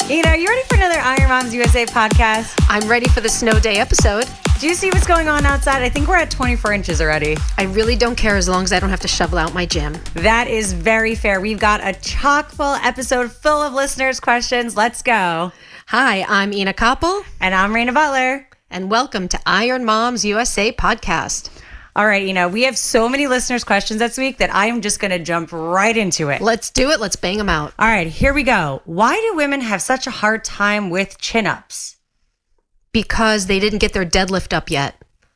Ina, are you ready for another Iron Moms USA podcast? I'm ready for the snow day episode. Do you see what's going on outside? I think we're at 24 inches already. I really don't care as long as I don't have to shovel out my gym. That is very fair. We've got a chock-full episode full of listeners' questions. Let's go. Hi, I'm Ina Koppel. And I'm Raina Butler. And welcome to Iron Moms USA podcast. All right, Ina, we have so many listeners' questions this week that I am just going to jump right into it. Let's do it. Let's bang them out. All right, here we go. Why do women have such a hard time with chin-ups? Because they didn't get their deadlift up yet.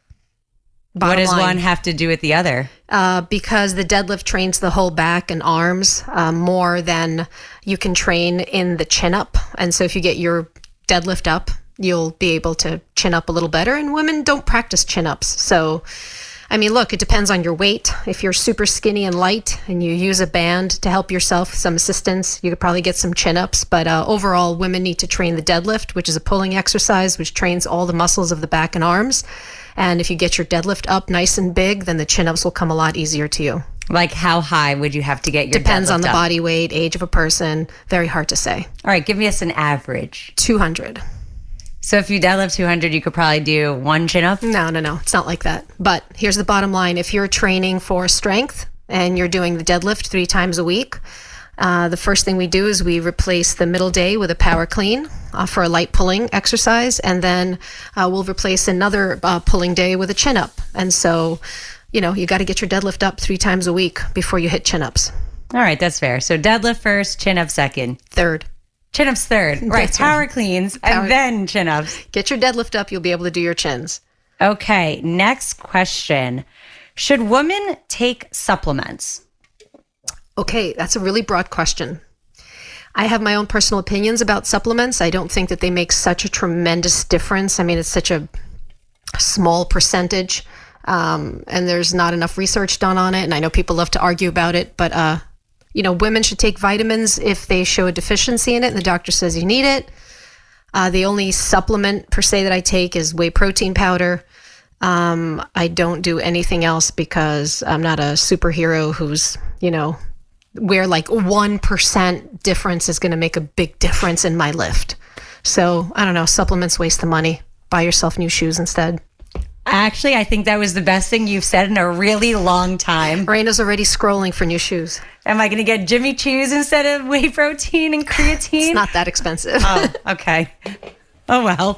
What does one have to do with the other? Because the deadlift trains the whole back and arms more than you can train in the chin up. And so if you get your deadlift up, you'll be able to chin up a little better. And women don't practice chin ups. So, I mean, look, it depends on your weight. If you're super skinny and light and you use a band to help yourself, some assistance, you could probably get some chin-ups. But overall, women need to train the deadlift, which is a pulling exercise, which trains all the muscles of the back and arms. And if you get your deadlift up nice and big, then the chin-ups will come a lot easier to you. Like how high would you have to get your Depends deadlift on the up? body weight, age of a person. Very hard to say. All right, give me us an average. 200. So if you deadlift 200, you could probably do one chin-up? No. It's not like that. But here's the bottom line. If you're training for strength and you're doing the deadlift 3 times a week, the first thing we do is we replace the middle day with a power clean for a light pulling exercise. And then we'll replace another pulling day with a chin-up. And so, you got to get your deadlift up 3 times a week before you hit chin-ups. All right, that's fair. So deadlift first, chin-up second. Third. Chin-ups third. Right, That's power right. cleans, and then chin-ups. Get your deadlift up, you'll be able to do your chins. Okay, next question. Should women take supplements? Okay, that's a really broad question. I have my own personal opinions about supplements. I don't think that they make such a tremendous difference. I mean, it's such a small percentage, and there's not enough research done on it. And I know people love to argue about it, but women should take vitamins if they show a deficiency in it and the doctor says you need it. The only supplement per se that I take is whey protein powder. I don't do anything else because I'm not a superhero who's, where like 1% difference is going to make a big difference in my lift. So I don't know, supplements waste the money. Buy yourself new shoes instead. Actually, I think that was the best thing you've said in a really long time. Raina's already scrolling for new shoes. Am I going to get Jimmy Choo's instead of whey protein and creatine? It's not that expensive. Oh, okay. Oh, well.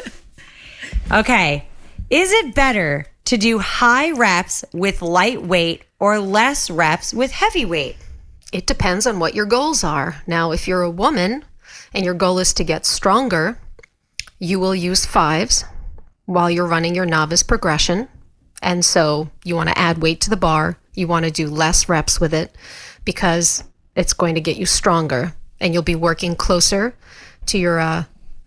Okay. Is it better to do high reps with light weight or less reps with heavy weight? It depends on what your goals are. Now, if you're a woman and your goal is to get stronger, you will use 5s while you're running your novice progression. And so you want to add weight to the bar. You want to do less reps with it because it's going to get you stronger and you'll be working closer to your,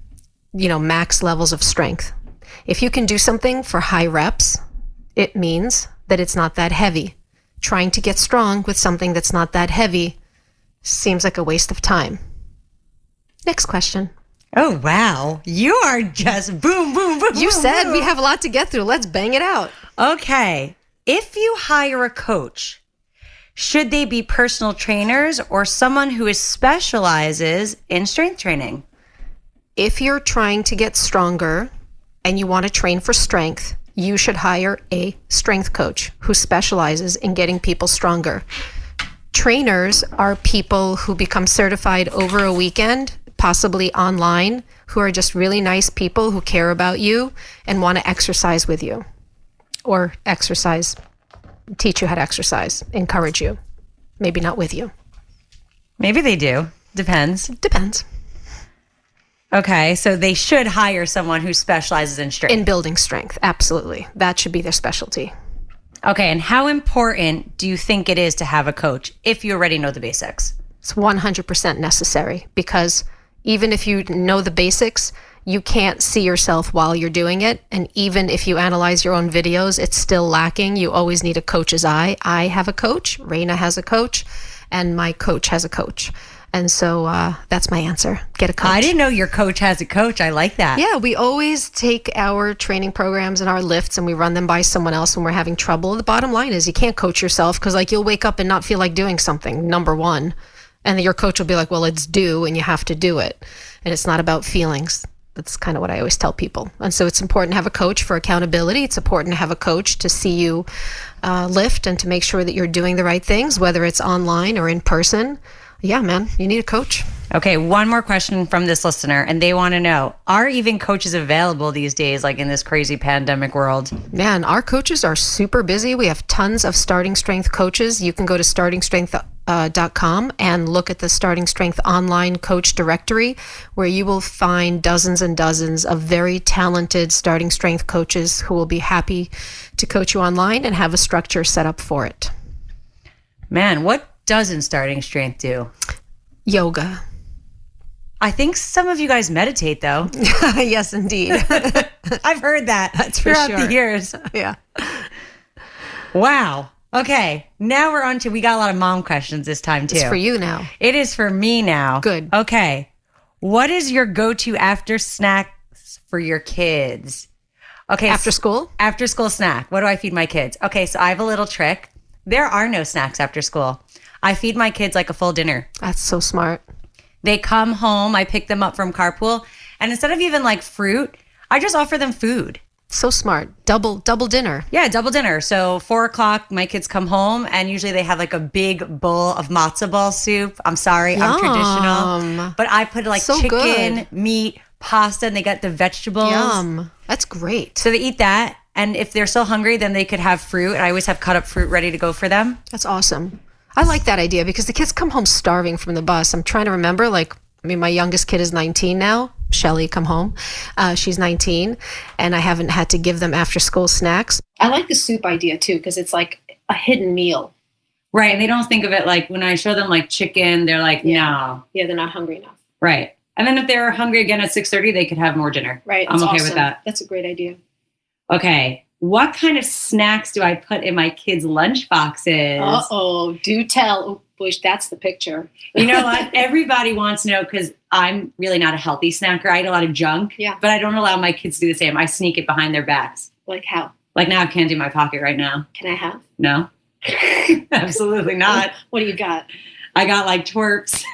max levels of strength. If you can do something for high reps, it means that it's not that heavy. Trying to get strong with something that's not that heavy seems like a waste of time. Next question. Oh, wow. You are just boom, boom, boom. You boom, said boom. we have a lot to get through. Let's bang it out. Okay. If you hire a coach, should they be personal trainers or someone who specializes in strength training? If you're trying to get stronger and you want to train for strength, you should hire a strength coach who specializes in getting people stronger. Trainers are people who become certified over a weekend, possibly online, who are just really nice people who care about you and want to exercise with you or teach you how to exercise, encourage you. Maybe not with you. Maybe they do. Depends. Depends. Okay, so they should hire someone who specializes in strength. In building strength, absolutely. That should be their specialty. Okay, and how important do you think it is to have a coach if you already know the basics? It's 100% necessary because even if you know the basics, you can't see yourself while you're doing it. And even if you analyze your own videos, it's still lacking. You always need a coach's eye. I have a coach, Raina has a coach, and my coach has a coach. And so that's my answer. Get a coach. I didn't know your coach has a coach. I like that. Yeah, we always take our training programs and our lifts and we run them by someone else when we're having trouble. The bottom line is you can't coach yourself because you'll wake up and not feel like doing something, number one. And your coach will be like, well, it's due and you have to do it. And it's not about feelings. That's kind of what I always tell people. And so it's important to have a coach for accountability. It's important to have a coach to see you lift and to make sure that you're doing the right things, whether it's online or in person. Yeah, man, you need a coach. Okay, one more question from this listener, and they want to know, are even coaches available these days, like in this crazy pandemic world? Man, our coaches are super busy. We have tons of Starting Strength coaches. You can go to startingstrength.com and look at the Starting Strength online coach directory, where you will find dozens and dozens of very talented Starting Strength coaches who will be happy to coach you online and have a structure set up for it. Man, what doesn't Starting Strength do? Yoga. I think some of you guys meditate, though. Yes, indeed. I've heard that. That's for throughout sure. the years. Yeah. Wow. Okay. Now we're on to, we got a lot of mom questions this time, too. It's for you now. It is for me now. Good. Okay. What is your go-to after snacks for your kids? Okay. After school? After school snack. What do I feed my kids? Okay. So I have a little trick. There are no snacks after school. I feed my kids like a full dinner. That's so smart. They come home, I pick them up from carpool, and instead of even like fruit, I just offer them food. So smart. Double dinner. Yeah, double dinner. So 4:00, my kids come home, and usually they have like a big bowl of matzo ball soup. I'm sorry, I'm traditional. But I put like So chicken, good. meat, pasta, and they got the vegetables. Yum. That's great. So they eat that. And if they're still hungry, then they could have fruit. I always have cut up fruit ready to go for them. That's awesome. I like that idea because the kids come home starving from the bus. I'm trying to remember, my youngest kid is 19 now. Shelly, come home. She's 19, and I haven't had to give them after school snacks. I like the soup idea too, because it's like a hidden meal. Right. And they don't think of it like when I show them like chicken, they're like, no. Yeah, they're not hungry enough. Right. And then if they're hungry again at 6:30, they could have more dinner. Right. I'm That's okay awesome. with that. That's a great idea. Okay. What kind of snacks do I put in my kids' lunch boxes? Uh-oh. Do tell. Oh, boy, that's the picture. You know what? Everybody wants to know because I'm really not a healthy snacker. I eat a lot of junk. Yeah. But I don't allow my kids to do the same. I sneak it behind their backs. Like how? Like now I have candy in my pocket right now. Can I have? No. Absolutely not. What do you got? I got like twerps.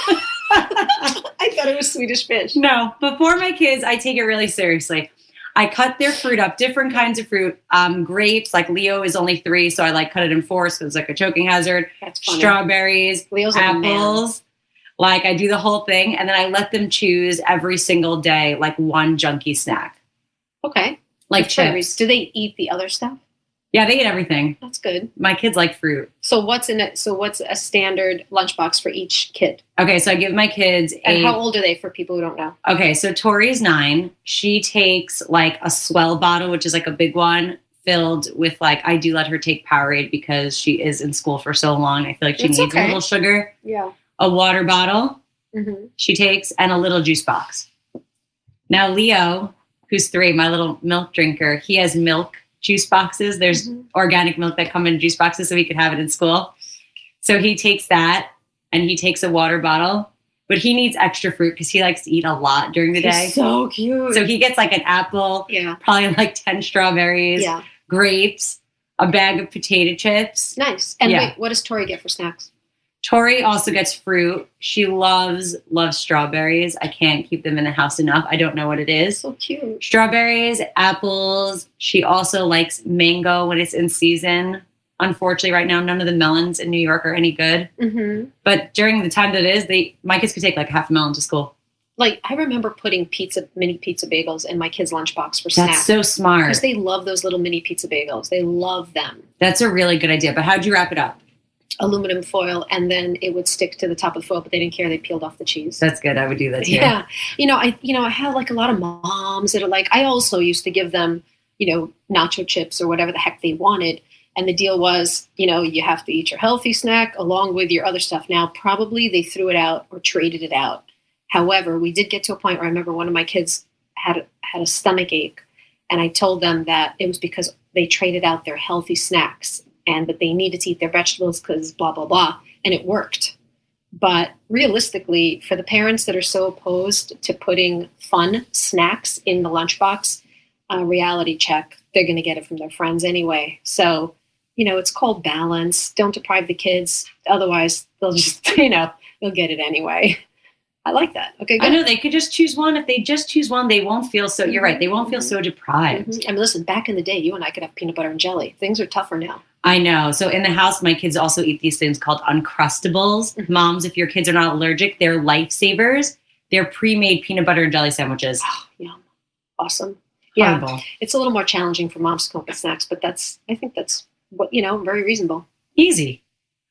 I thought it was Swedish fish. No. Before my kids, I take it really seriously. I cut their fruit up, different kinds of fruit. Grapes, like Leo is only 3, so I cut it in 4, so it's like a choking hazard. That's funny. Strawberries, Leo's like a man. apples. I do the whole thing, and then I let them choose every single day, one junky snack. Okay. Like With flavors. chips. Do they eat the other stuff? Yeah, they eat everything. That's good. My kids like fruit. So what's in it? So what's a standard lunchbox for each kid? Okay, so I give my kids And how old are they for people who don't know? Okay, so Tori's 9. She takes a Swell bottle, which is a big one, filled with I do let her take Powerade because she is in school for so long. I feel like she It's needs a okay. little sugar. Yeah. A water bottle Mm-hmm. she takes, and a little juice box. Now Leo, who's 3, my little milk drinker, he has milk juice boxes. There's organic milk that come in juice boxes so he could have it in school. So he takes that, and he takes a water bottle, but he needs extra fruit because he likes to eat a lot during the day. He's so cute. So he gets an apple, yeah. probably 10 strawberries, Yeah. grapes, a bag of potato chips. Nice. And Yeah. wait, what does Tori get for snacks? Tori also gets fruit. She loves strawberries. I can't keep them in the house enough. I don't know what it is. So cute. Strawberries, apples. She also likes mango when it's in season. Unfortunately, right now, none of the melons in New York are any good. Mm-hmm. But during the time that it is, my kids could take half a melon to school. I remember putting mini pizza bagels in my kids' lunchbox for That's snacks. so smart. Because they love those little mini pizza bagels. They love them. That's a really good idea. But how'd you wrap it up? Aluminum foil, and then it would stick to the top of the foil, but they didn't care. They peeled off the cheese. That's good. I would do that too. Yeah. I have a lot of moms that are I also used to give them, nacho chips or whatever the heck they wanted. And the deal was, you have to eat your healthy snack along with your other stuff. Now, probably they threw it out or traded it out. However, we did get to a point where I remember one of my kids had a stomach ache, and I told them that it was because they traded out their healthy snacks and that they needed to eat their vegetables because blah, blah, blah. And it worked. But realistically, for the parents that are so opposed to putting fun snacks in the lunchbox, reality check, they're going to get it from their friends anyway. So, it's called balance. Don't deprive the kids. Otherwise, they'll just, they'll get it anyway. I like that. Okay, good. I know they could just choose one. If they just choose one, they won't feel so, you're right, they won't feel so deprived. I mean, listen, back in the day, you and I could have peanut butter and jelly. Things are tougher now. I know. So in the house, my kids also eat these things called Uncrustables. Moms, if your kids are not allergic, they're lifesavers. They're pre-made peanut butter and jelly sandwiches. Oh, yum. Awesome. Horrible. Yeah, it's a little more challenging for moms to come up with snacks, but I think that's what, very reasonable. Easy.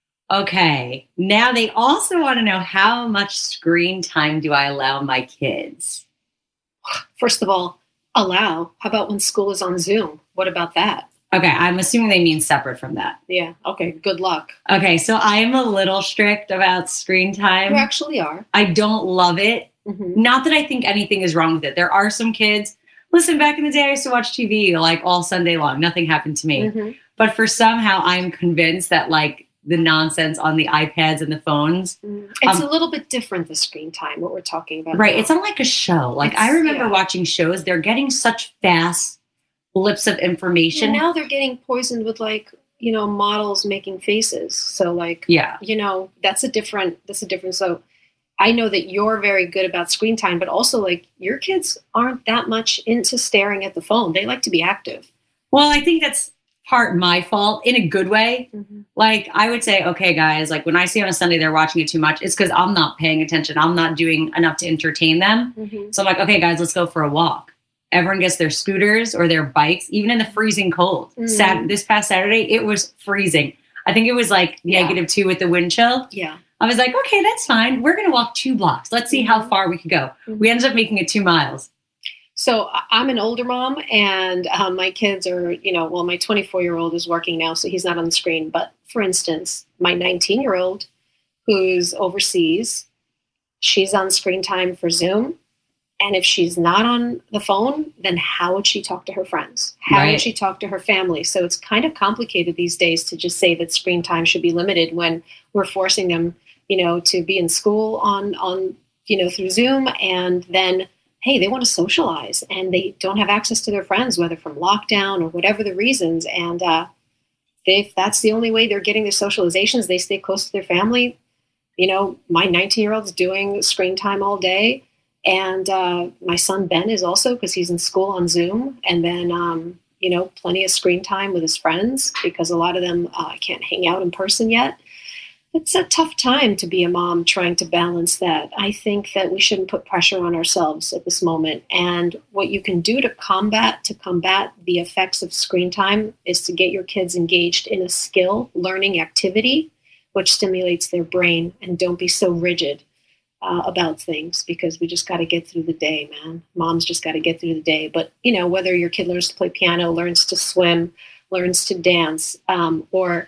Okay. Now they also want to know, how much screen time do I allow my kids? First of all, allow. How about when school is on Zoom? What about that? Okay. I'm assuming they mean separate from that. Yeah. Okay. Good luck. Okay. So I am a little strict about screen time. You actually are. I don't love it. Mm-hmm. Not that I think anything is wrong with it. There are some kids. Listen, back in the day, I used to watch TV like all Sunday long. Nothing happened to me. Mm-hmm. But for somehow, I'm convinced that like the nonsense on the iPads and the phones. It's a little bit different, the screen time, what we're talking about. Right. Now. It's not like a show. Like I remember watching shows. They're getting such fast blips of information. And now they're getting poisoned with models making faces. So that's a different. So I know that you're very good about screen time, but also like your kids aren't that much into staring at the phone. They like to be active. Well, I think that's part my fault in a good way. Mm-hmm. Like I would say, okay, guys, like when I see on a Sunday they're watching it too much, it's because I'm not paying attention. I'm not doing enough to entertain them. Mm-hmm. So I'm like, okay, guys, let's go for a walk. Everyone gets their scooters or their bikes, even in the freezing cold. Mm-hmm. This past Saturday, it was freezing. I think it was like -2 with the wind chill. Yeah. I was like, okay, that's fine. We're going to walk 2 blocks. Let's see how far we could go. Mm-hmm. We ended up making it 2 miles. So I'm an older mom, and my kids are, my 24-year-old is working now, so he's not on the screen. But for instance, my 19-year-old who's overseas, she's on screen time for Zoom. And if she's not on the phone, then how would she talk to her friends? How would she talk to her family? So it's kind of complicated these days to just say that screen time should be limited when we're forcing them, to be in school on through Zoom, and then hey, they want to socialize and they don't have access to their friends, whether from lockdown or whatever the reasons. And if that's the only way they're getting their socializations, they stay close to their family. My 19-year-old's doing screen time all day. And my son, Ben, is also, because he's in school on Zoom. And then, plenty of screen time with his friends because a lot of them can't hang out in person yet. It's a tough time to be a mom trying to balance that. I think that we shouldn't put pressure on ourselves at this moment. And what you can do to combat the effects of screen time is to get your kids engaged in a skill learning activity, which stimulates their brain. And don't be so rigid about things, because we just got to get through the day, man. Moms just got to get through the day. But, whether your kid learns to play piano, learns to swim, learns to dance, or,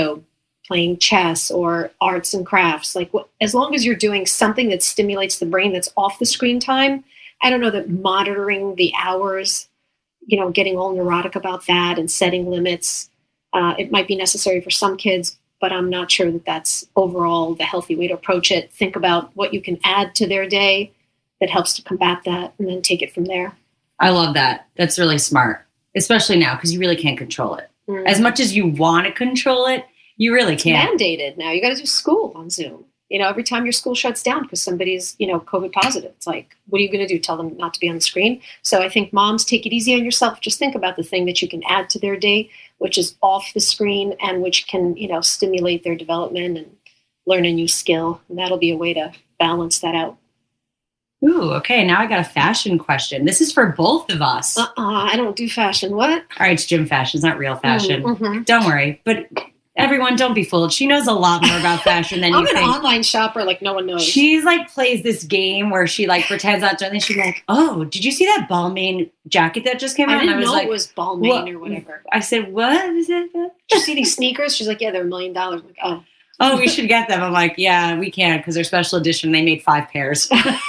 playing chess or arts and crafts, as long as you're doing something that stimulates the brain that's off the screen time, I don't know that monitoring the hours, getting all neurotic about that and setting limits, it might be necessary for some kids, but I'm not sure that that's overall the healthy way to approach it. Think about what you can add to their day that helps to combat that, and then take it from there. I love that. That's really smart, especially now, because you really can't control it. Mm-hmm. As much as you want to control it, you really can't. It's mandated now. You got to do school on Zoom. Every time your school shuts down because somebody's, COVID positive, it's like, what are you going to do? Tell them not to be on the screen? So I think moms, take it easy on yourself. Just think about the thing that you can add to their day, which is off the screen and which can, stimulate their development and learn a new skill. And that'll be a way to balance that out. Ooh, okay. Now I got a fashion question. This is for both of us. I don't do fashion. What? All right, it's gym fashion. It's not real fashion. Mm-hmm. Don't worry. But everyone, don't be fooled. She knows a lot more about fashion than you think. I'm an online shopper like no one knows. She's plays this game where she pretends not to, and then she's like, oh, did you see that Balmain jacket that just came out? I didn't was know it was Balmain or whatever. I said, what is it? Did you see these sneakers? She's like, yeah, they're $1 million. I'm like, oh. Oh, we should get them. I'm like, yeah, we can, because they're special edition. They made 5 pairs.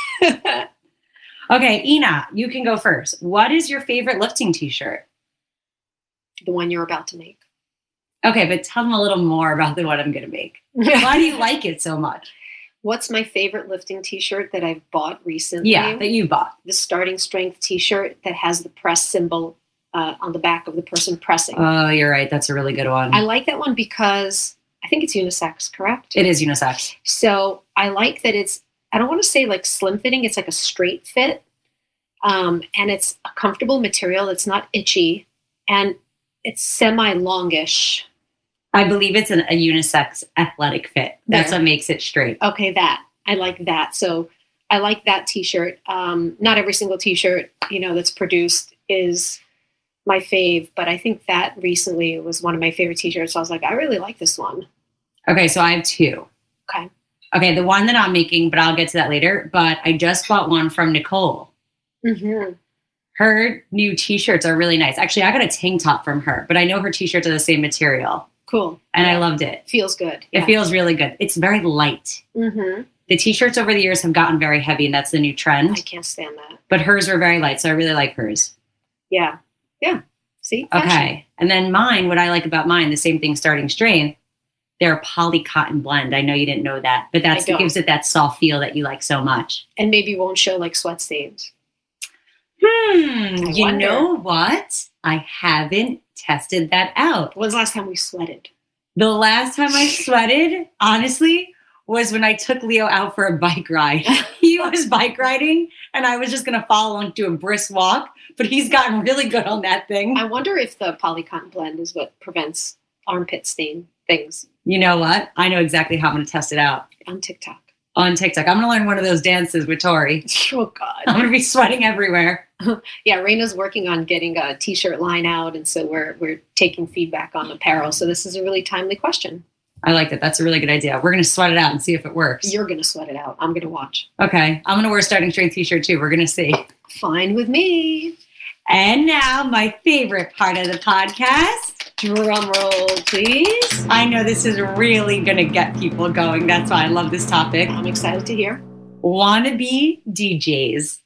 Okay, Ina, you can go first. What is your favorite lifting t-shirt? The one you're about to make. Okay, but tell them a little more about the one I'm going to make. Why do you like it so much? What's my favorite lifting t-shirt that I've bought recently? Yeah, that you bought. The Starting Strength t-shirt that has the press symbol on the back of the person pressing. Oh, you're right. That's a really good one. I like that one because I think it's unisex, correct? It is unisex. So I like that I don't want to say like slim fitting. It's like a straight fit. And it's a comfortable material. It's not itchy. And it's semi-longish. I believe it's a unisex athletic fit. That's what makes it straight. Okay, I like that. So I like that t-shirt. Not every single t-shirt, that's produced is my fave, but I think that recently was one of my favorite t-shirts. So I was like, I really like this one. Okay, so I have two. Okay, the one that I'm making, but I'll get to that later. But I just bought one from Nicole. Mm-hmm. Her new t-shirts are really nice. Actually, I got a tank top from her, but I know her t-shirts are the same material. Cool. And I loved it. Feels good. It feels really good. It's very light. Mm-hmm. The t-shirts over the years have gotten very heavy, and that's the new trend. I can't stand that. But hers were very light, so I really like hers. Yeah. See? Okay. Fashion. And then mine, what I like about mine, the same thing, Starting Strength, they're a poly cotton blend. I know you didn't know that, but that gives it that soft feel that you like so much. And maybe won't show like sweat stains. You know what? I haven't tested that out. When's the last time we sweated? The last time I sweated, honestly, was when I took Leo out for a bike ride. He was bike riding, and I was just going to follow along to a brisk walk, but he's gotten really good on that thing. I wonder if the polycotton blend is what prevents armpit stain things. You know what? I know exactly how I'm going to test it out. On TikTok. I'm going to learn one of those dances with Tori. Oh, God. I'm going to be sweating everywhere. Yeah, Raina's working on getting a t-shirt line out, and so we're taking feedback on apparel. So this is a really timely question. I like that. That's a really good idea. We're going to sweat it out and see if it works. You're going to sweat it out. I'm going to watch. Okay. I'm going to wear a Starting Strength t-shirt too. We're going to see. Fine with me. And now my favorite part of the podcast. Drum roll, please. I know this is really going to get people going. That's why I love this topic. I'm excited to hear. Wannabe DJs.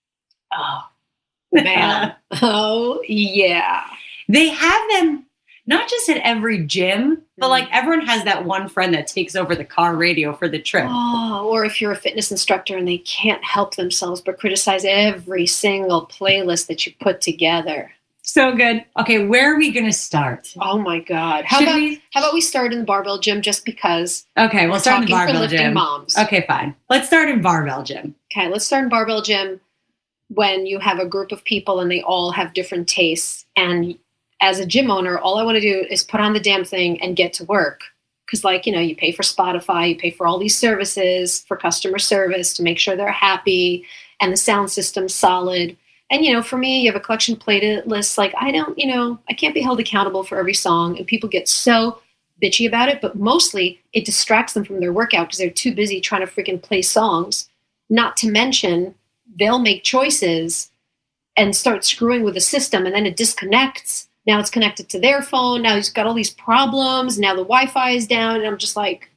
Oh, man. Oh, yeah. They have them not just at every gym, but like everyone has that one friend that takes over the car radio for the trip. Oh, or if you're a fitness instructor and they can't help themselves but criticize every single playlist that you put together. So good. Okay, where are we going to start? Oh my God. How about we start in the barbell gym just because? Okay, we'll start in the barbell gym. Moms. Okay, fine. Let's start in barbell gym. Okay, let's start in barbell gym when you have a group of people and they all have different tastes. And as a gym owner, all I want to do is put on the damn thing and get to work. Because you pay for Spotify, you pay for all these services for customer service to make sure they're happy and the sound system's solid. And, for me, you have a collection playlist. Like, I can't be held accountable for every song. And people get so bitchy about it. But mostly it distracts them from their workout because they're too busy trying to freaking play songs. Not to mention, they'll make choices and start screwing with the system. And then it disconnects. Now it's connected to their phone. Now he's got all these problems. Now the Wi-Fi is down. And I'm just like,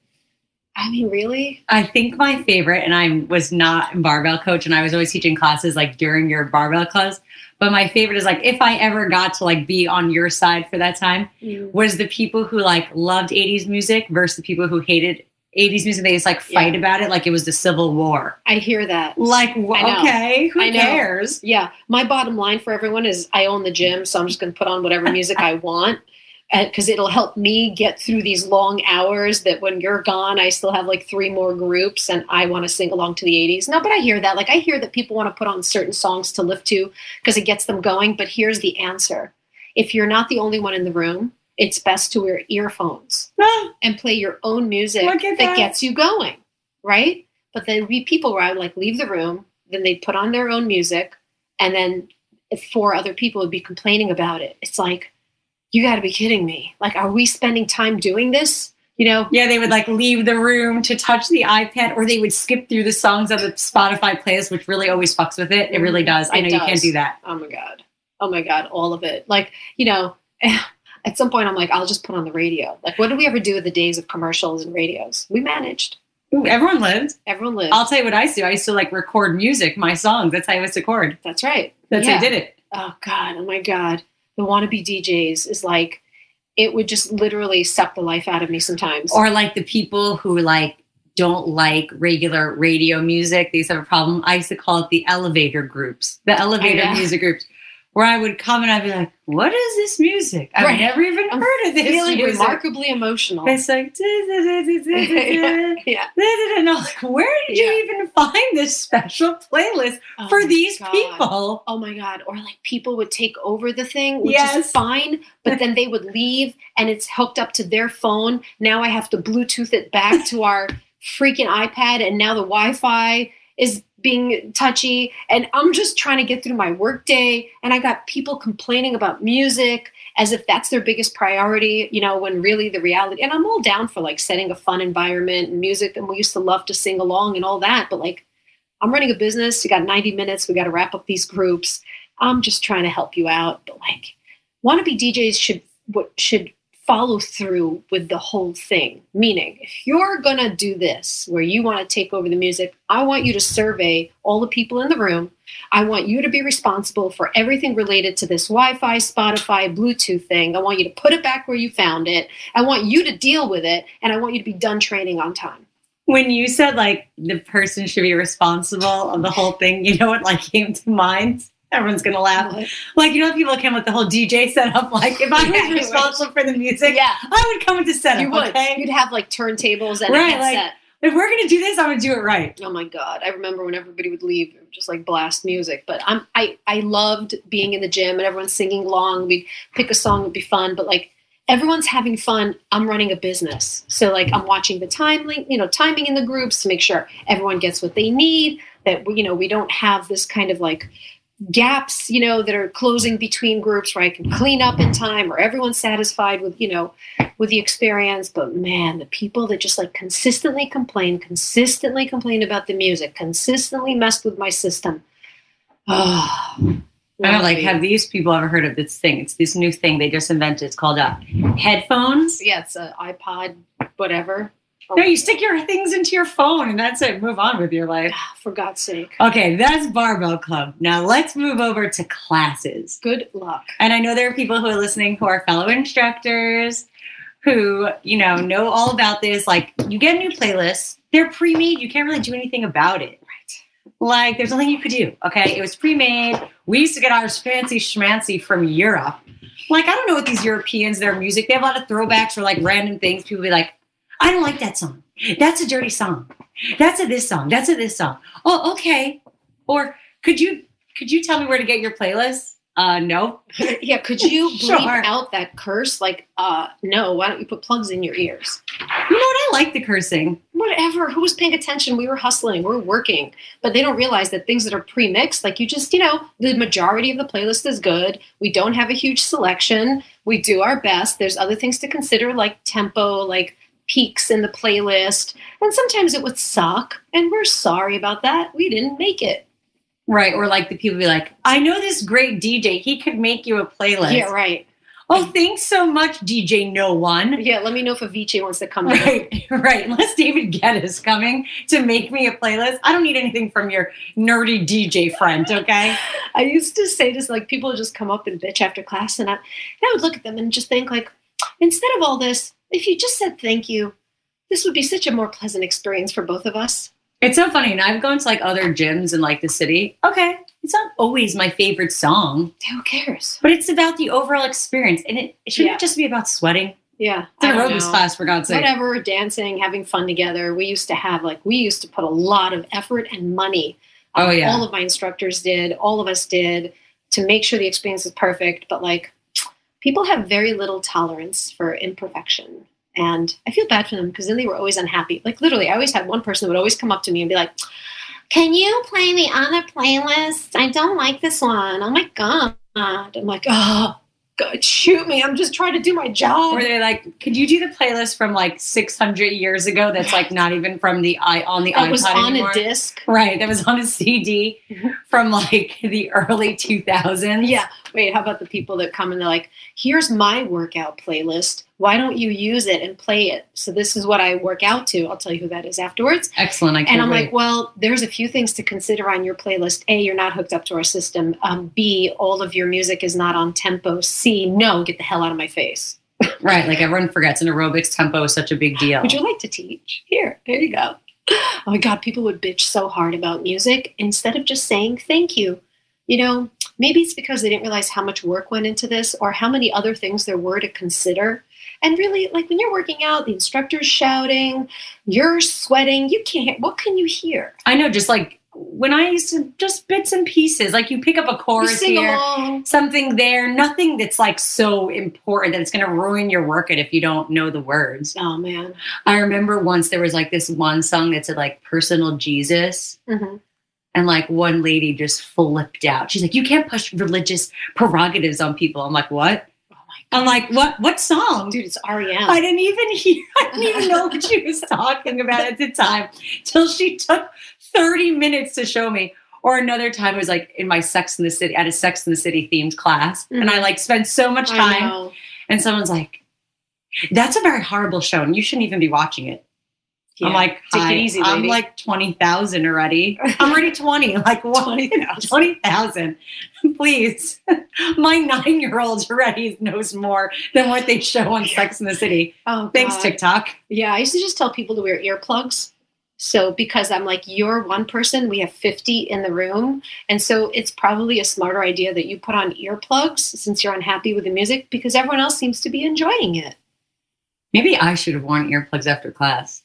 really? I think my favorite, and I was not a barbell coach, and I was always teaching classes like during your barbell class, but my favorite is like, if I ever got to like be on your side for that time, was the people who like loved 80s music versus the people who hated 80s music. They just like fight about it like it was the Civil War. I hear that. Like, okay, who cares? Yeah. My bottom line for everyone is I own the gym, so I'm just going to put on whatever music I want. Because it'll help me get through these long hours that when you're gone, I still have like 3 more groups and I want to sing along to the 80s. No, but I hear that. Like I hear that people want to put on certain songs to lift to because it gets them going. But here's the answer. If you're not the only one in the room, it's best to wear earphones and play your own music that gets you going, right? But there'd be people where I would like leave the room, then they'd put on their own music, and then 4 other people would be complaining about it. It's like, you got to be kidding me. Like, are we spending time doing this? Yeah, they would like leave the room to touch the iPad, or they would skip through the songs of the Spotify playlist, which really always fucks with it. It really does. I know you can't do that. Oh my God. All of it. Like, at some point I'm like, I'll just put on the radio. Like, what did we ever do with the days of commercials and radios? We managed. Ooh, everyone lived. I'll tell you what I used to. I used to like record music, my songs. That's how I used to record. That's right. That's how I did it. Oh God. Oh my God. The wannabe DJs is like, it would just literally suck the life out of me sometimes. Or like the people who like don't like regular radio music. They used to have a problem. I used to call it the elevator groups, the elevator music groups, where I would come and I'd be like, what is this music? I've never even heard of this feeling music. remarkably emotional. It's like, Yeah. and I'm like, where did you even find this special playlist for these people? Oh my God. Or like people would take over the thing, which Yes. is fine, but then they would leave and it's hooked up to their phone. Now I have to Bluetooth it back to our freaking iPad, and now the Wi-Fi is being touchy, and I'm just trying to get through my work day, and I got people complaining about music as if that's their biggest priority, you know, when really the reality, and I'm all down for like setting a fun environment and music, and we used to love to sing along and all that, but like, I'm running a business, you got 90 minutes, we got to wrap up these groups. I'm just trying to help you out, but like, wannabe DJs should follow through with the whole thing. Meaning, if you're going to do this, where you want to take over the music, I want you to survey all the people in the room. I want you to be responsible for everything related to this Wi-Fi, Spotify, Bluetooth thing. I want you to put it back where you found it. I want you to deal with it. And I want you to be done training on time. When you said like the person should be responsible of the whole thing, you know what like came to mind? Everyone's going to laugh. What? Like, you know, people come with the whole DJ setup. Like, if I was responsible for the music, I would come with the setup. You would. Okay? You'd have like turntables and a Right, headset. like, if we're going to do this, I'm going to do it right. Oh my God. I remember when everybody would leave, it would just like blast music. But I loved being in the gym and everyone's singing along. We'd pick a song, it'd be fun. But like everyone's having fun. I'm running a business. So like I'm watching the timing in the groups to make sure everyone gets what they need, that, you know, we don't have this kind of like gaps, you know, that are closing between groups where I can clean up in time or everyone's satisfied with, you know, with the experience. But man, the people that just like consistently complain about the music, consistently messed with my system. Oh, I don't like, have these people ever heard of this thing? It's this new thing they just invented. It's called headphones. Yeah, it's an iPod, whatever. No, you stick your things into your phone and that's it. Move on with your life. For God's sake. Okay, that's Barbell Club. Now let's move over to classes. Good luck. And I know there are people who are listening who are fellow instructors who, you know all about this. Like, you get a new playlist. They're pre-made. You can't really do anything about it. Right. Like, there's nothing you could do. Okay, it was pre-made. We used to get ours fancy schmancy from Europe. Like, I don't know what these Europeans, their music, they have a lot of throwbacks or like random things. People be like, I don't like that song. That's a dirty song. That's a this song. That's a this song. Oh, okay. Or could you tell me where to get your playlist? No. Yeah, could you bleep Sure. out that curse? Like, no, why don't you put plugs in your ears? You know what? I like the cursing. Whatever. Who was paying attention? We were hustling. We were working. But they don't realize that things that are pre-mixed, like you just, you know, the majority of the playlist is good. We don't have a huge selection. We do our best. There's other things to consider, like tempo, like peaks in the playlist. And sometimes it would suck. And we're sorry about that. We didn't make it. Right. Or like the people be like, I know this great DJ. He could make you a playlist. Yeah, right. Oh, thanks so much, DJ No One. Yeah, let me know if Avicii wants to come in. Right, right. Unless David Guetta is coming to make me a playlist, I don't need anything from your nerdy DJ friend, okay? I used to say this, like, people would just come up and bitch after class, and I would look at them and just think, like, instead of all this, if you just said thank you, this would be such a more pleasant experience for both of us. It's so funny. And I've gone to like other gyms in like the city. Okay. It's not always my favorite song. Who cares? But it's about the overall experience. And it shouldn't just be about sweating. Yeah. It's an aerobics class, for God's sake. Whatever, dancing, having fun together. We used to put a lot of effort and money. Oh, yeah. All of my instructors did. All of us did to make sure the experience is perfect. But like, people have very little tolerance for imperfection. And I feel bad for them because then they were always unhappy. Like literally, I always had one person who would always come up to me and be like, can you play the other playlist? I don't like this one. Oh my God. I'm like, oh, God, shoot me. I'm just trying to do my job. Or they're like, could you do the playlist from like 600 years ago that's like not even from the iPod That was on anymore? a disc. Right. That was on a CD from like the early 2000s. Yeah. Wait, how about the people that come and they're like, here's my workout playlist. Why don't you use it and play it? So this is what I work out to. I'll tell you who that is afterwards. Excellent. And I'm like, well, there's a few things to consider on your playlist. A, you're not hooked up to our system. B, all of your music is not on tempo. C, no, get the hell out of my face. Right. Like everyone forgets an aerobics tempo is such a big deal. Would you like to teach? Here you go. Oh my God, people would bitch so hard about music instead of just saying thank you. You know, maybe it's because they didn't realize how much work went into this or how many other things there were to consider. And really, like when you're working out, the instructor's shouting, you're sweating, what can you hear? I know, just like when I used to, just bits and pieces, like you pick up a chorus here, along. Something there, nothing that's like so important that it's going to ruin your workout if you don't know the words. Oh man. I remember once there was like this one song that said like personal Jesus. Mm-hmm. And like one lady just flipped out. She's like, you can't push religious prerogatives on people. I'm like, what? I'm like, what song? Dude, it's REM. I didn't even know what she was talking about at the time till she took 30 minutes to show me. Or another time it was like in my Sex in the City, at a Sex in the City themed class. Mm-hmm. And I like spent so much time. And someone's like, that's a very horrible show and you shouldn't even be watching it. Yeah. I'm like, take it easy, lady. I'm like 20,000 already. I'm already 20. Like, what? 20,000. Please. My 9-year-old already knows more than what they show on Sex in the City. Oh, God. Thanks, TikTok. Yeah, I used to just tell people to wear earplugs. So because I'm like, you're one person, we have 50 in the room. And so it's probably a smarter idea that you put on earplugs since you're unhappy with the music because everyone else seems to be enjoying it. Maybe I should have worn earplugs after class.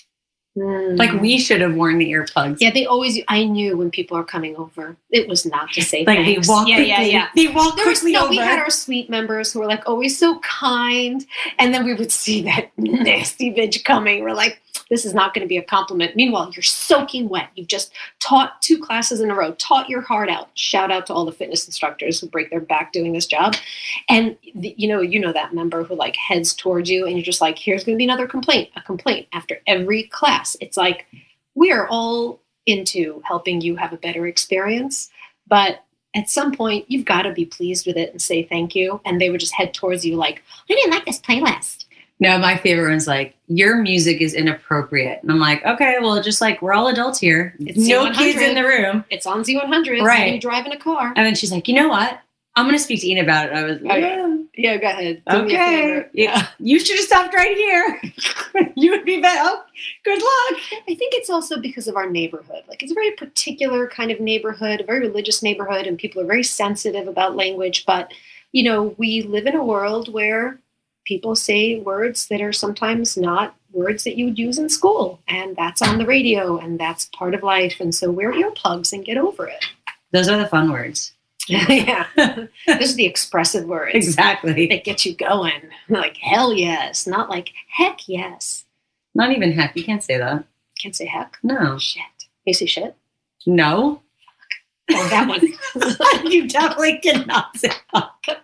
Like we should have worn the earplugs. Yeah, I knew when people are coming over, it was not to say like thanks. They walk quickly. They walk quickly over. We had our suite members who were like always so kind. And then we would see that nasty bitch coming. We're like, this is not going to be a compliment. Meanwhile, you're soaking wet. You've just taught 2 classes in a row, taught your heart out. Shout out to all the fitness instructors who break their back doing this job. And you know that member who like heads towards you and you're just like, here's going to be another complaint, a complaint after every class. It's like, we are all into helping you have a better experience, but at some point you've got to be pleased with it and say thank you. And they would just head towards you like, I didn't like this playlist. No, my favorite one's like, your music is inappropriate. And I'm like, okay, well, just like, we're all adults here. It's no Z100. Kids in the room. It's on Z100. Right. You drive in a car. And then she's like, you know what? I'm going to speak to Ian about it. I was like, yeah, go ahead. Okay. Yeah. You should have stopped right here. You would be better. Oh, good luck. I think it's also because of our neighborhood. Like it's a very particular kind of neighborhood, a very religious neighborhood, and people are very sensitive about language. But, you know, we live in a world where people say words that are sometimes not words that you would use in school. And that's on the radio and that's part of life. And so wear earplugs and get over it. Those are the fun words. Yeah. Those are the expressive words. Exactly. That get you going. Like, hell yes. Not like, heck yes. Not even heck. You can't say that. Can't say heck? No. Shit. You say shit? No. Oh, that one. You definitely cannot say fuck. On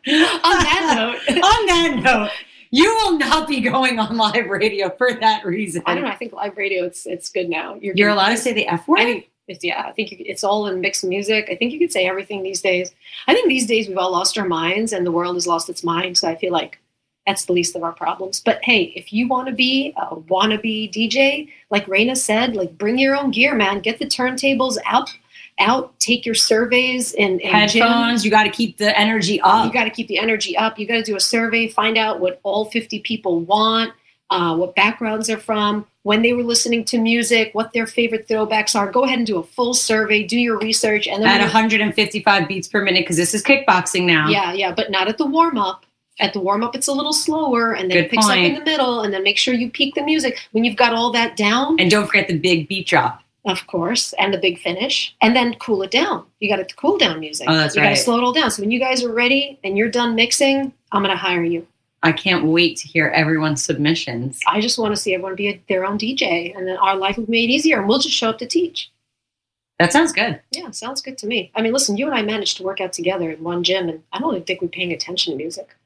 that note, you will not be going on live radio for that reason. I don't know. I think live radio, it's good now. You're allowed to say the F word? I think it's all in mixed music. I think you could say everything these days. I think these days we've all lost our minds and the world has lost its mind. So I feel like that's the least of our problems. But hey, if you want to be a wannabe DJ, like Raina said, like bring your own gear, man. Get the turntables out, take your surveys and headphones. Gym. You got to keep the energy up. You got to keep the energy up. You got to do a survey, find out what all 50 people want, what backgrounds they're from, when they were listening to music, what their favorite throwbacks are. Go ahead and do a full survey, do your research. And then at 155 beats per minute, because this is kickboxing now. Yeah, but not at the warm-up. At the warm-up, it's a little slower, and then it picks up in the middle, and then make sure you peak the music. When you've got all that down. And don't forget the big beat drop. Of course, and the big finish. And then cool it down. You got to cool down music. Oh, that's right. You got to slow it all down. So when you guys are ready and you're done mixing, I'm going to hire you. I can't wait to hear everyone's submissions. I just want to see everyone be their own DJ, and then our life will be made easier, and we'll just show up to teach. That sounds good. Yeah, sounds good to me. I mean, listen, you and I managed to work out together in one gym, and I don't even think we're paying attention to music.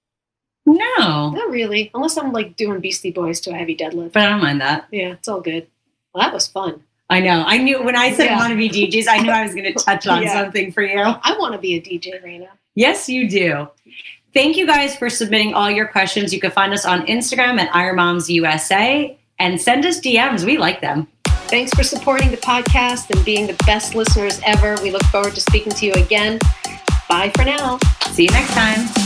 No. Not really, unless I'm like doing Beastie Boys to a heavy deadlift. But I don't mind that. Yeah, it's all good. Well, that was fun. I know. I knew when I said want to be DJs, I knew I was going to touch on something for you. I want to be a DJ, Raina. Yes, you do. Thank you guys for submitting all your questions. You can find us on Instagram at IronMomsUSA and send us DMs. We like them. Thanks for supporting the podcast and being the best listeners ever. We look forward to speaking to you again. Bye for now. See you next time.